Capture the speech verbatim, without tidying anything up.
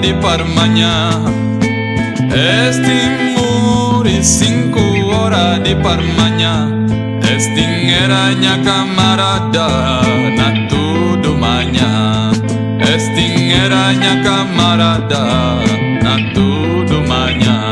de Parmanha. Este muri cinco horas de Parmanha. Este era minha camarada na tudo manhã. Este era minha camarada na tudo manhã.